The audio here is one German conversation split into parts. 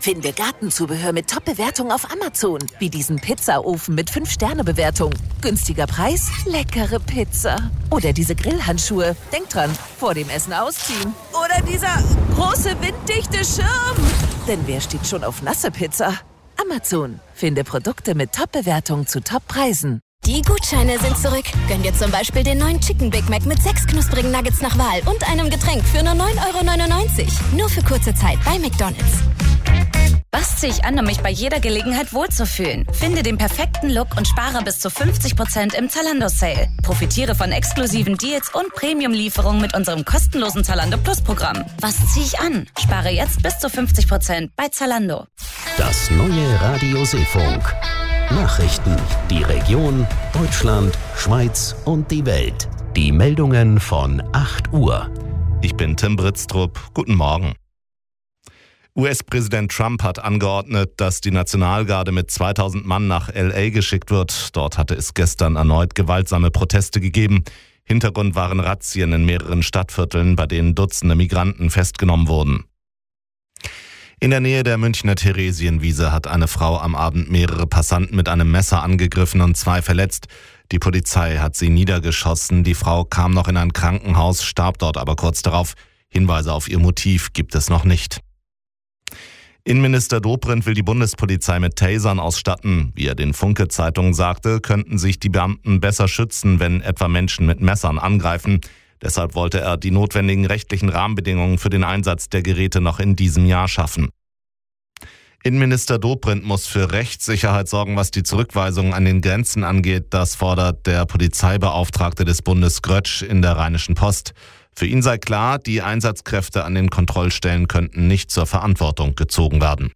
Finde Gartenzubehör mit Top-Bewertung auf Amazon. Wie diesen Pizzaofen mit 5-Sterne-Bewertung. Günstiger Preis, leckere Pizza. Oder diese Grillhandschuhe. Denk dran, vor dem Essen ausziehen. Oder dieser große winddichte Schirm. Denn wer steht schon auf nasse Pizza? Amazon. Finde Produkte mit Top-Bewertung zu Top-Preisen. Die Gutscheine sind zurück. Gönn dir zum Beispiel den neuen Chicken Big Mac mit 6 knusprigen Nuggets nach Wahl und einem Getränk für nur 9,99 €. Nur für kurze Zeit bei McDonald's. Was ziehe ich an, um mich bei jeder Gelegenheit wohlzufühlen? Finde den perfekten Look und spare bis zu 50% im Zalando-Sale. Profitiere von exklusiven Deals und Premium-Lieferungen mit unserem kostenlosen Zalando Plus-Programm. Was ziehe ich an? Spare jetzt bis zu 50% bei Zalando. Das neue Radio Seefunk. Nachrichten, die Region, Deutschland, Schweiz und die Welt. Die Meldungen von 8 Uhr. Ich bin Tim Britztrup. Guten Morgen. US-Präsident Trump hat angeordnet, dass die Nationalgarde mit 2000 Mann nach L.A. geschickt wird. Dort hatte es gestern erneut gewaltsame Proteste gegeben. Hintergrund waren Razzien in mehreren Stadtvierteln, bei denen Dutzende Migranten festgenommen wurden. In der Nähe der Münchner Theresienwiese hat eine Frau am Abend mehrere Passanten mit einem Messer angegriffen und 2 verletzt. Die Polizei hat sie niedergeschossen. Die Frau kam noch in ein Krankenhaus, starb dort aber kurz darauf. Hinweise auf ihr Motiv gibt es noch nicht. Innenminister Dobrindt will die Bundespolizei mit Tasern ausstatten. Wie er den Funke-Zeitungen sagte, könnten sich die Beamten besser schützen, wenn etwa Menschen mit Messern angreifen. Deshalb wollte er die notwendigen rechtlichen Rahmenbedingungen für den Einsatz der Geräte noch in diesem Jahr schaffen. Innenminister Dobrindt muss für Rechtssicherheit sorgen, was die Zurückweisung an den Grenzen angeht. Das fordert der Polizeibeauftragte des Bundes Grötsch in der Rheinischen Post. Für ihn sei klar, die Einsatzkräfte an den Kontrollstellen könnten nicht zur Verantwortung gezogen werden.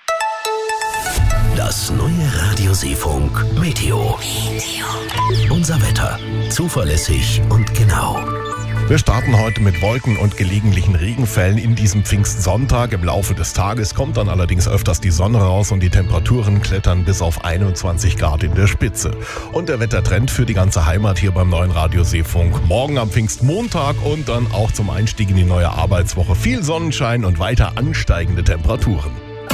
Das neue Radio Seefunk Meteo. Unser Wetter. Zuverlässig und genau. Wir starten heute mit Wolken und gelegentlichen Regenfällen in diesem Pfingstsonntag. Im Laufe des Tages kommt dann allerdings öfters die Sonne raus und die Temperaturen klettern bis auf 21 Grad in der Spitze. Und der Wettertrend für die ganze Heimat hier beim neuen Radio Seefunk. Morgen am Pfingstmontag und dann auch zum Einstieg in die neue Arbeitswoche viel Sonnenschein und weiter ansteigende Temperaturen.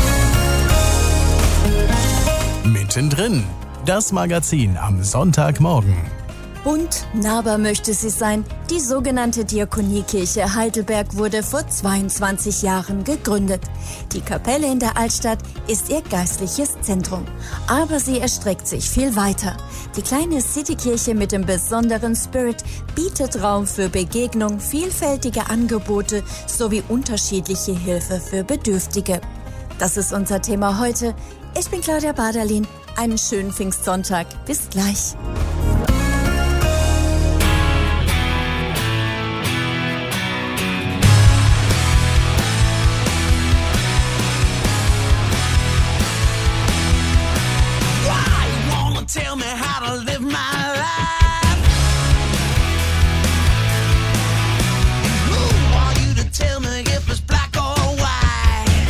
Mittendrin, das Magazin am Sonntagmorgen. Bunt, nahbar möchte sie sein. Die sogenannte Diakoniekirche Heidelberg wurde vor 22 Jahren gegründet. Die Kapelle in der Altstadt ist ihr geistliches Zentrum. Aber sie erstreckt sich viel weiter. Die kleine Citykirche mit dem besonderen Spirit bietet Raum für Begegnung, vielfältige Angebote sowie unterschiedliche Hilfe für Bedürftige. Das ist unser Thema heute. Ich bin Claudia Baderlin. Einen schönen Pfingstsonntag. Bis gleich. Tell me how to live my life. Who are you to tell me if it's black or white?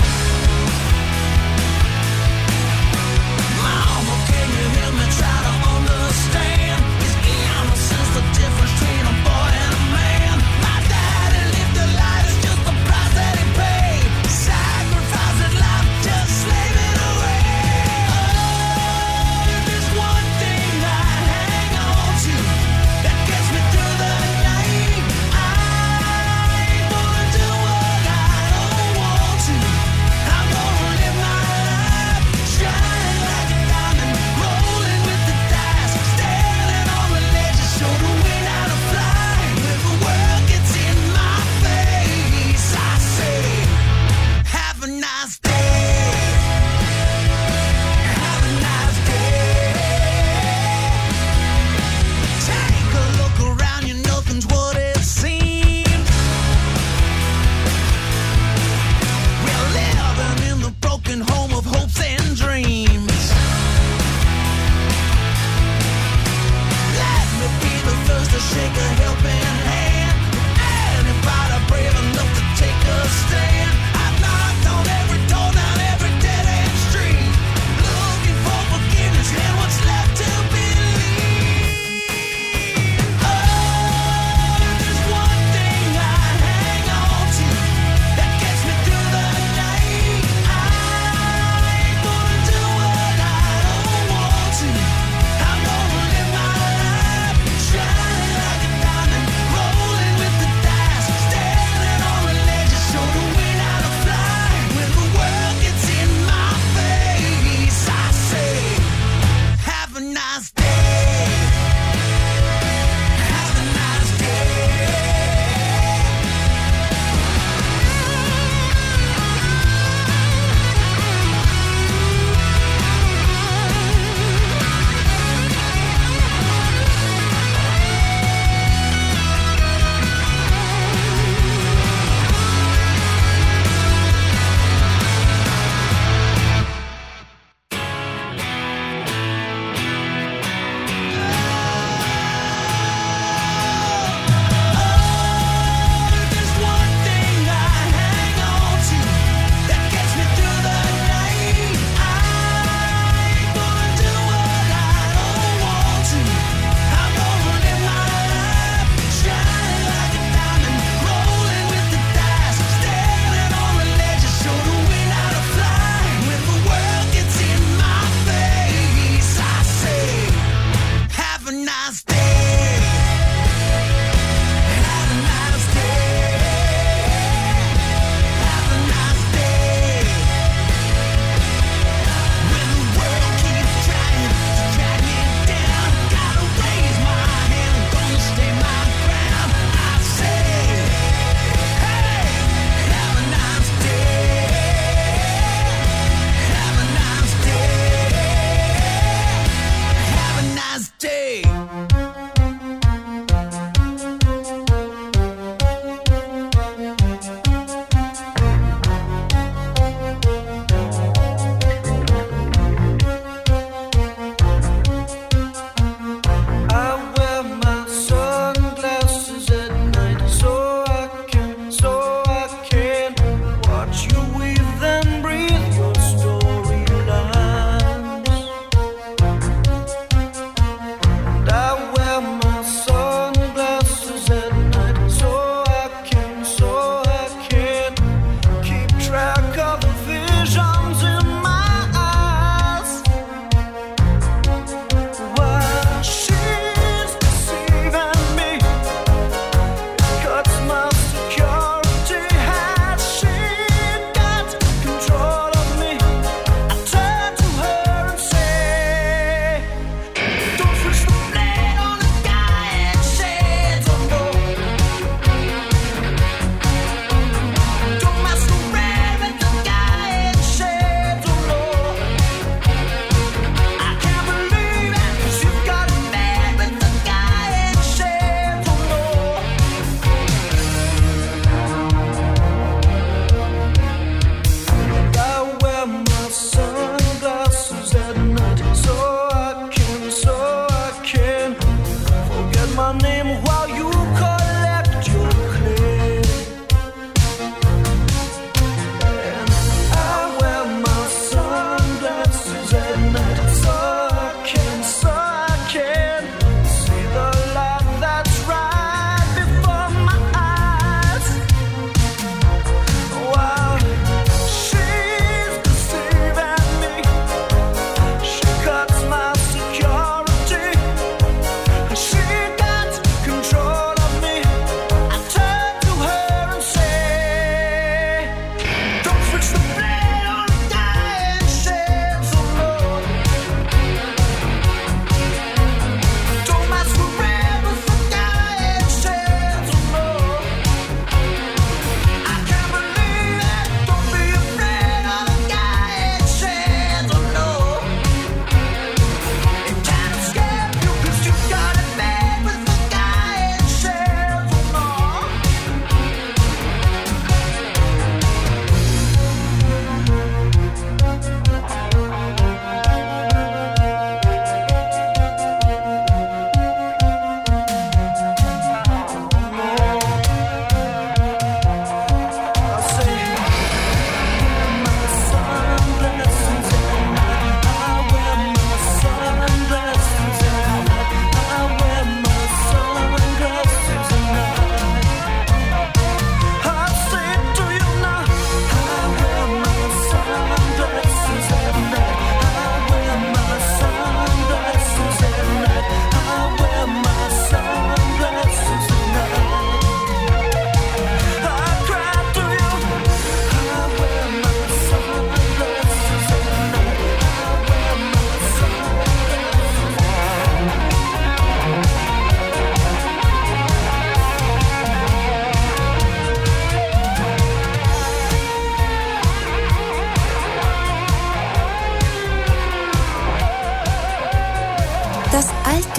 Mama, can you hear me try to understand? Is innocence the difference between a boy and a man? My daddy lived a life, it's just the price that he paid. Sacrificed his life, just slave it away. Oh, there's one thing I hang on to.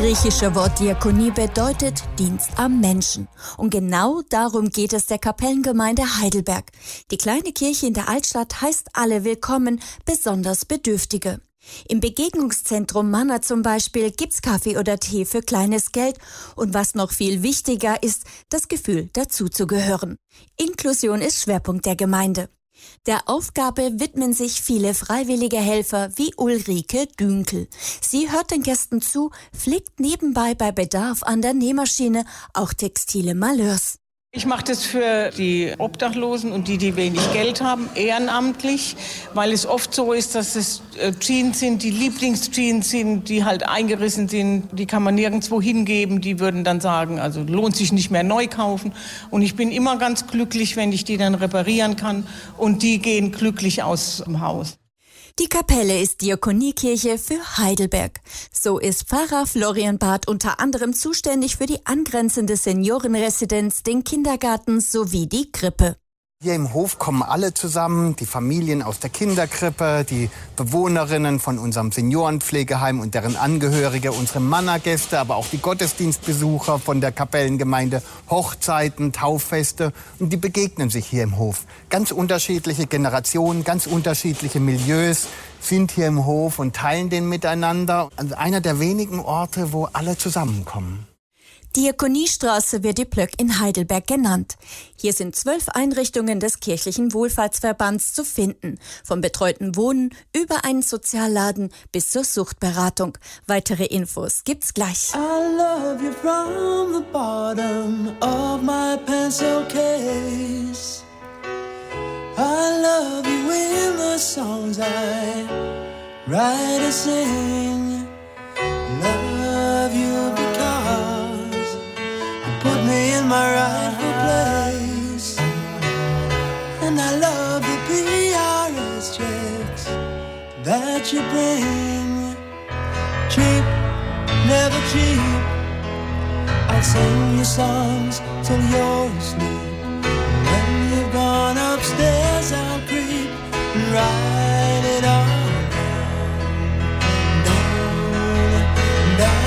griechische Wort Diakonie bedeutet Dienst am Menschen. Und genau darum geht es der Kapellengemeinde Heidelberg. Die kleine Kirche in der Altstadt heißt alle willkommen, besonders Bedürftige. Im Begegnungszentrum Manna zum Beispiel gibt's Kaffee oder Tee für kleines Geld. Und was noch viel wichtiger ist, das Gefühl, dazuzugehören. Inklusion ist Schwerpunkt der Gemeinde. Der Aufgabe widmen sich viele freiwillige Helfer wie Ulrike Dünkel. Sie hört den Gästen zu, flickt nebenbei bei Bedarf an der Nähmaschine auch textile Malheurs. Ich mache das für die Obdachlosen und die wenig Geld haben, ehrenamtlich, weil es oft so ist, dass es Jeans sind, die Lieblingsjeans sind, die halt eingerissen sind, die kann man nirgendwo hingeben, die würden dann sagen, also lohnt sich nicht mehr neu kaufen. Und ich bin immer ganz glücklich, wenn ich die dann reparieren kann und die gehen glücklich aus dem Haus. Die Kapelle ist Diakoniekirche für Heidelberg. So ist Pfarrer Florian Barth unter anderem zuständig für die angrenzende Seniorenresidenz, den Kindergarten sowie die Krippe. Hier im Hof kommen alle zusammen, die Familien aus der Kinderkrippe, die Bewohnerinnen von unserem Seniorenpflegeheim und deren Angehörige, unsere Manna-Gäste, aber auch die Gottesdienstbesucher von der Kapellengemeinde, Hochzeiten, Tauffeste. Und die begegnen sich hier im Hof. Ganz unterschiedliche Generationen, ganz unterschiedliche Milieus sind hier im Hof und teilen den miteinander. Also einer der wenigen Orte, wo alle zusammenkommen. Diakoniestraße wird die Plöck in Heidelberg genannt. Hier sind 12 Einrichtungen des kirchlichen Wohlfahrtsverbands zu finden. Vom betreuten Wohnen über einen Sozialladen bis zur Suchtberatung. Weitere Infos gibt's gleich. I love you from the bottom of my pencil case. I love you in the songs I write and sing. Love you because put me in my rightful place. And I love the PRS checks that you bring. Cheap, never cheap. I'll sing you songs till you're asleep. When you've gone upstairs I'll creep and write it all down, down.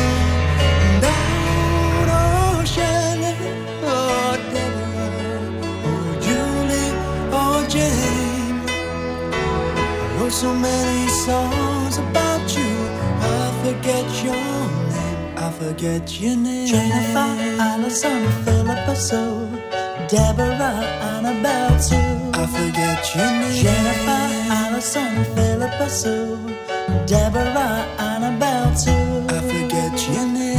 So many songs about you, I forget your name, I forget your name. Jennifer, Allison, Philippa Sue, Deborah, Annabelle Sue. I forget your name. Jennifer, Allison, Philippa Sue, Deborah, Annabelle Sue. I forget your name.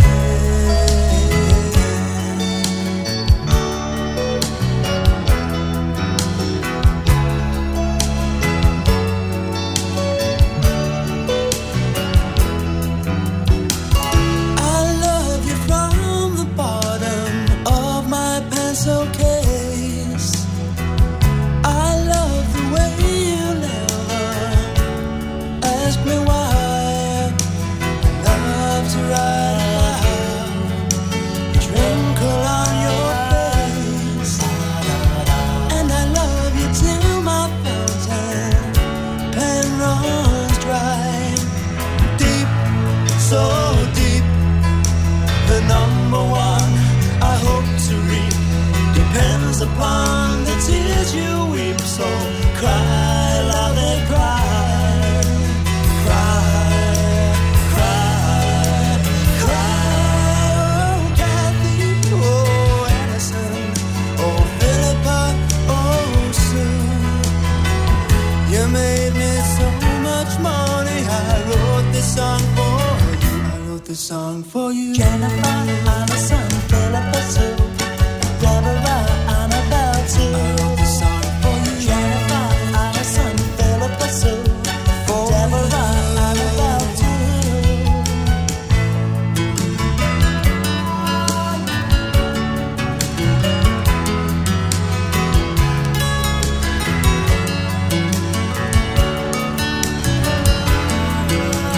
Upon the tears you weep, so cry, love and cry, cry, cry, cry. Oh, Kathy, oh, Allison, oh, Philippa, oh, Sue. You made me so much money. I wrote this song for you. I wrote this song for you. Jennifer, Allison, Philippa, Sue, Deborah, I wrote this song for you. Jennifer, Allison, Philippa Sue, Deborah, Annabelle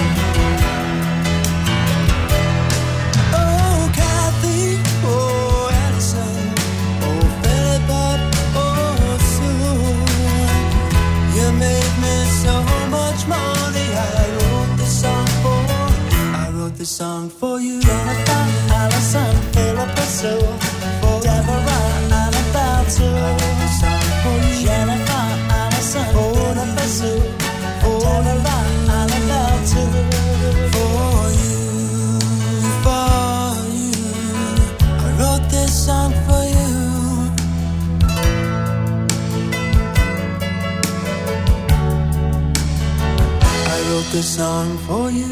Oh, Kathy, oh, song for you. Jennifer Allison, Philip Sue, for Deborah, I'm about to. Song for you. Jennifer Allison, Philip Sue, for Deborah, I'm about to. For you, I wrote this song for you. I wrote this song for you.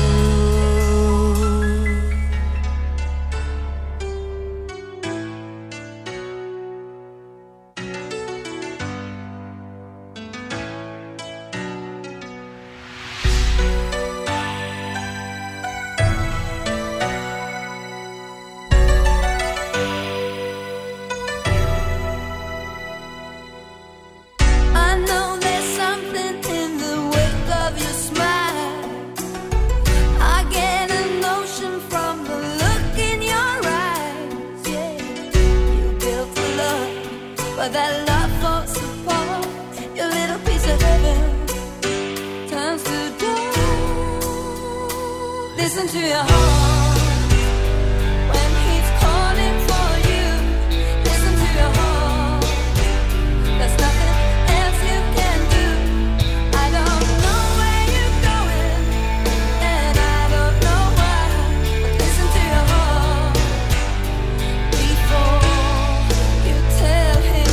Listen to your heart when he's calling for you. Listen to your heart. There's nothing else you can do. I don't know where you're going, and I don't know why. But listen to your heart before you tell him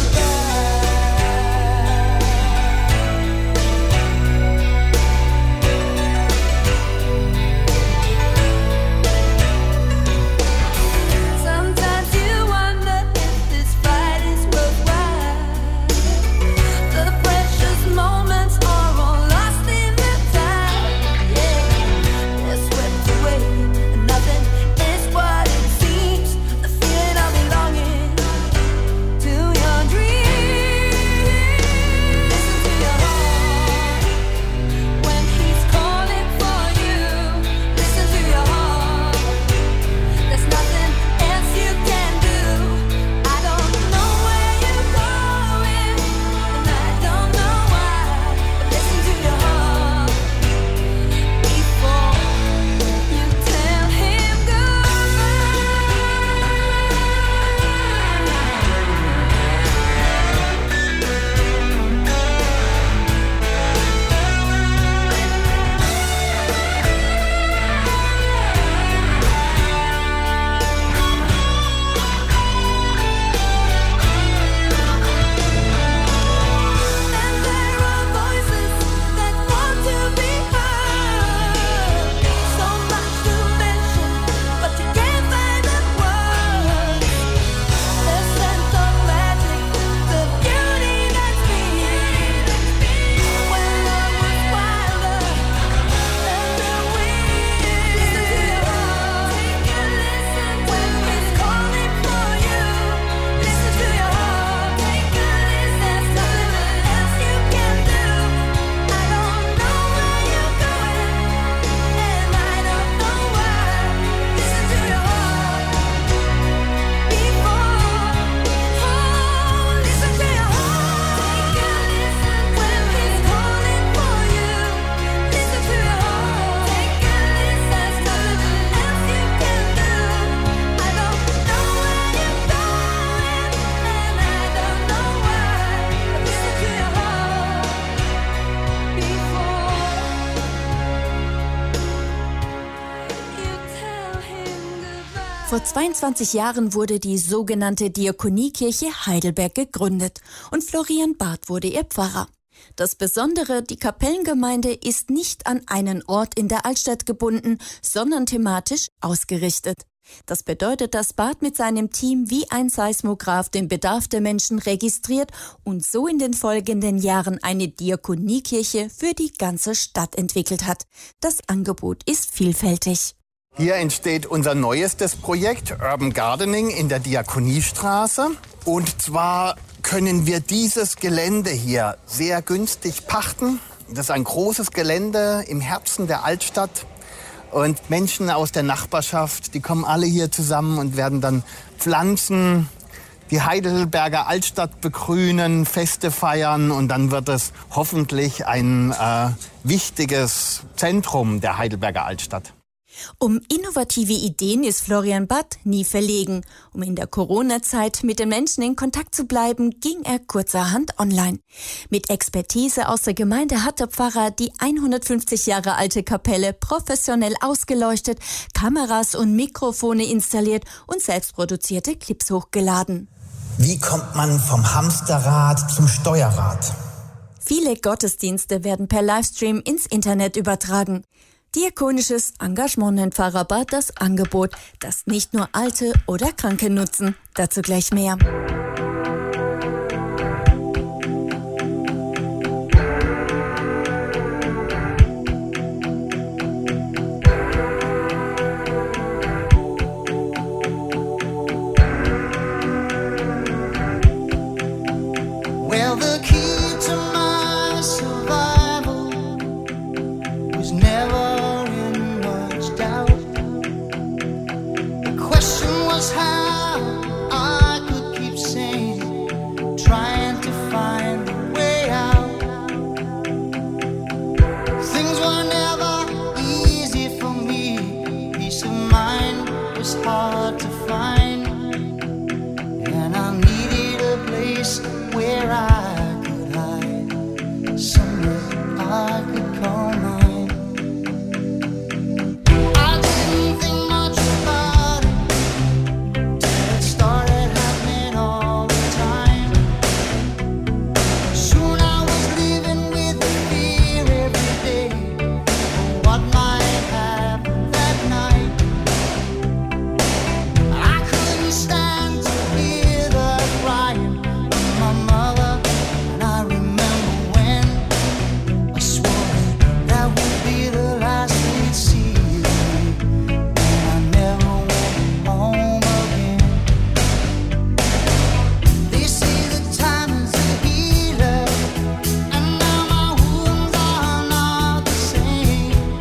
Vor 22 Jahren wurde die sogenannte Diakoniekirche Heidelberg gegründet und Florian Barth wurde ihr Pfarrer. Das Besondere, die Kapellengemeinde ist nicht an einen Ort in der Altstadt gebunden, sondern thematisch ausgerichtet. Das bedeutet, dass Barth mit seinem Team wie ein Seismograph den Bedarf der Menschen registriert und so in den folgenden Jahren eine Diakoniekirche für die ganze Stadt entwickelt hat. Das Angebot ist vielfältig. Hier entsteht unser neuestes Projekt Urban Gardening in der Diakoniestraße. Und zwar können wir dieses Gelände hier sehr günstig pachten. Das ist ein großes Gelände im Herzen der Altstadt. Und Menschen aus der Nachbarschaft, die kommen alle hier zusammen und werden dann Pflanzen, die Heidelberger Altstadt begrünen, Feste feiern. Und dann wird es hoffentlich ein wichtiges Zentrum der Heidelberger Altstadt. Um innovative Ideen ist Florian Batt nie verlegen. Um in der Corona-Zeit mit den Menschen in Kontakt zu bleiben, ging er kurzerhand online. Mit Expertise aus der Gemeinde hat der Pfarrer die 150 Jahre alte Kapelle professionell ausgeleuchtet, Kameras und Mikrofone installiert und selbstproduzierte Clips hochgeladen. Wie kommt man vom Hamsterrad zum Steuerrad? Viele Gottesdienste werden per Livestream ins Internet übertragen. Diakonisches Engagement nennt Pfarrer Batt das Angebot, das nicht nur Alte oder Kranke nutzen. Dazu gleich mehr. Well, the key to my survival was never in much doubt. The question was how I could keep sane, trying to find a way out. Things were never easy for me. Peace of mind was hard to find, and I needed a place where I could hide, somewhere I could call mine. I didn't think much about it till it started happening all the time. Soon I was living with the fear every day of what might happen that night. I couldn't stand to hear the crying of my mother, and I remember when I swore that would be the last we'd see, and I never went home again. They say the time is a healer, and now my wounds are not the same.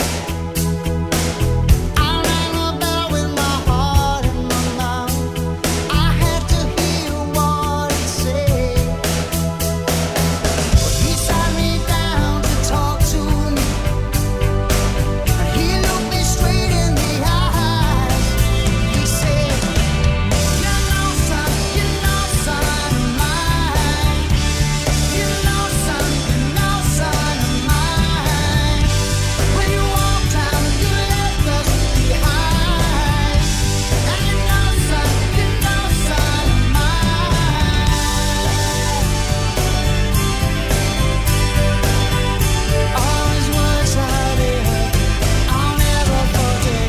I rang a bell with my heart in my mouth. I had to hear what it said. He sat me down to talk to me, and he looked me straight in the eyes. He said, "You know, son of mine. You know, son of mine. When you walked out, you left us behind. And you know, son of mine." All his words I heard, I'll never forget.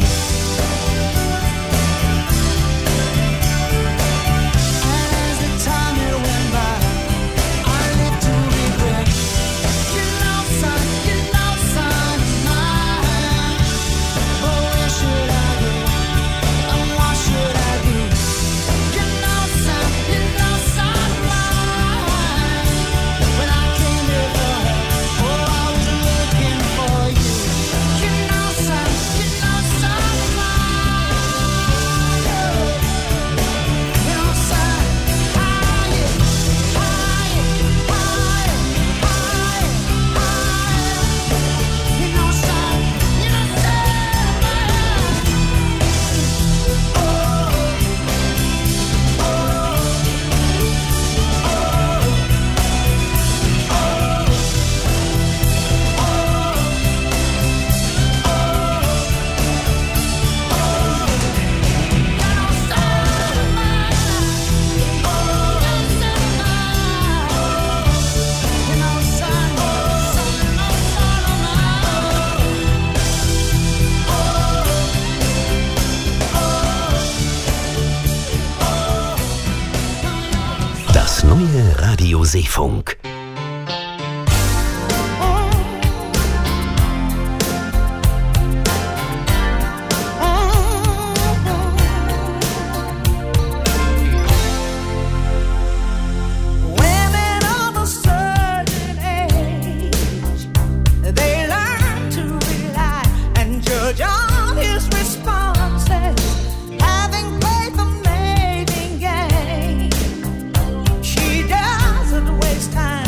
And as the time it went by, I lived to regret. You know, son of mine. But where should I go? And what should I do? You know, son of mine. When I came here for her, oh, I was looking for you. You know, son of mine. You know, son, higher, higher, higher, higher, higher. You know, son, Das neue Radio Seefunk. women of a certain age, they learn to rely and judge on his responses, having played the maiden game. She doesn't waste time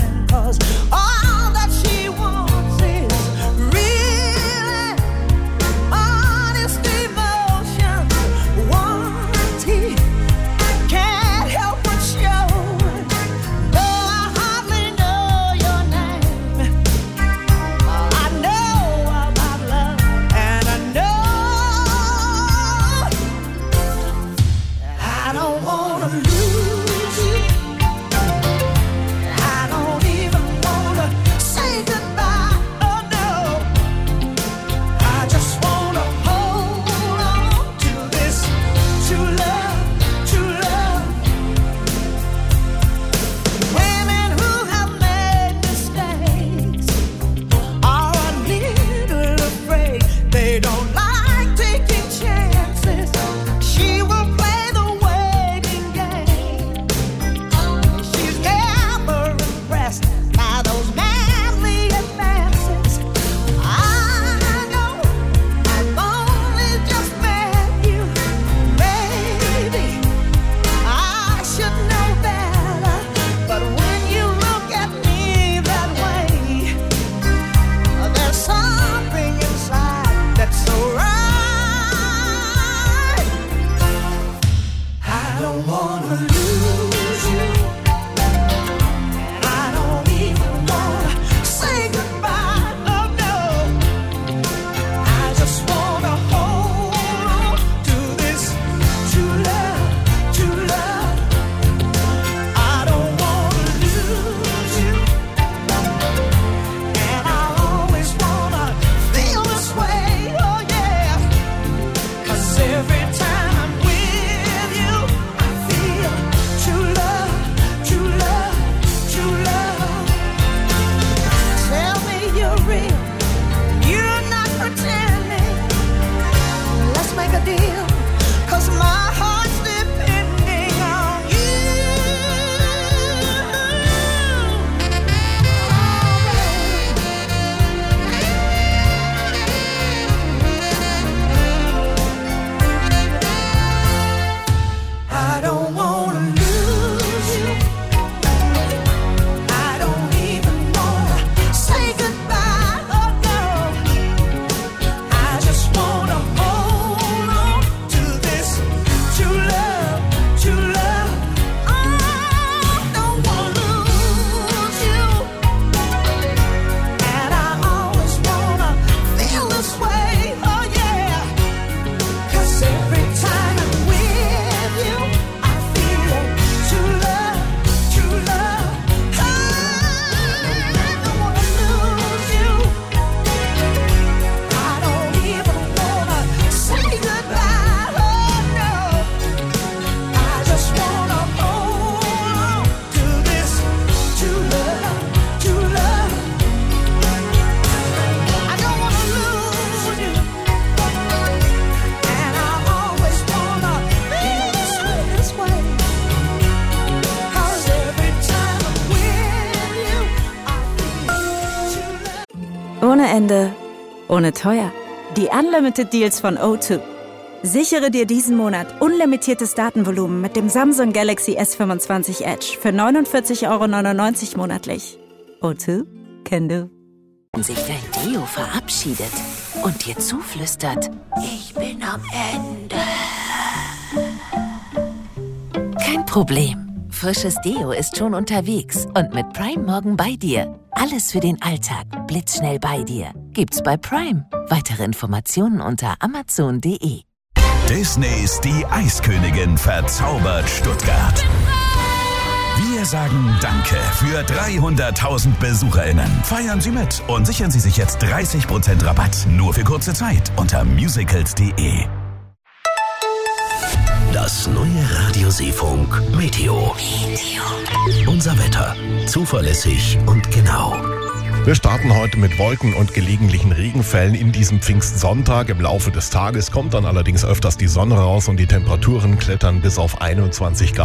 Ohne Ende, ohne teuer. Die Unlimited Deals von O2. Sichere dir diesen Monat unlimitiertes Datenvolumen mit dem Samsung Galaxy S25 Edge für 49,99 € monatlich. O2 can do. Wenn sich dein Deo verabschiedet und dir zuflüstert, ich bin am Ende. Kein Problem. Frisches Deo ist schon unterwegs und mit Prime morgen bei dir. Alles für den Alltag, blitzschnell bei dir. Gibt's bei Prime. Weitere Informationen unter amazon.de. Disneys Die Eiskönigin verzaubert Stuttgart. Wir sagen Danke für 300.000 BesucherInnen. Feiern Sie mit und sichern Sie sich jetzt 30% Rabatt. Nur für kurze Zeit unter musicals.de. Das neue Radio Seefunk Meteo. Unser Wetter. Zuverlässig und genau. Wir starten heute mit Wolken und gelegentlichen Regenfällen in diesem Pfingstsonntag. Im Laufe des Tages kommt dann allerdings öfters die Sonne raus und die Temperaturen klettern bis auf 21 Grad.